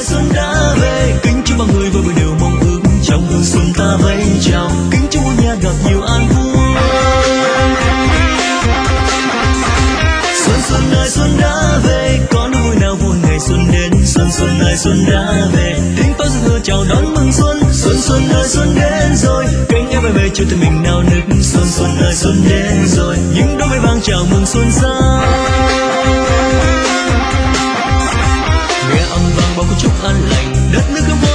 ơi xuân đã về, kính chúc bao người vui vui đều mong ước trong hương xuân ta vẫy chào, kính chúc muôn nhà gặp nhiều an vui. Xuân ơi xuân đã về, có nỗi vui nào vui ngày xuân đến. Xuân ơi xuân đã về, tiếng pháo rực chào đón mừng xuân. Xuân ơi xuân đến rồi, cánh em bay về chiều tình mình nao nức. Xuân ơi xuân đến rồi, những đóa mây vàng chào mừng xuân sang. Nghe âm vang bao câu chúc an lành, đất nước hương